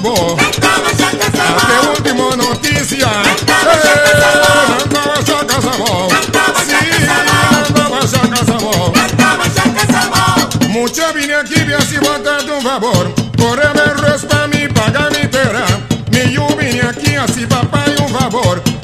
sabor. Até última notícia. Nandava Chaca Sabor. Sim, Nandava Chaca Sabor. Mucha vine aqui vem se botar de favor. Corre me respa me paga me terá. Me eu vim aqui assim papai favor.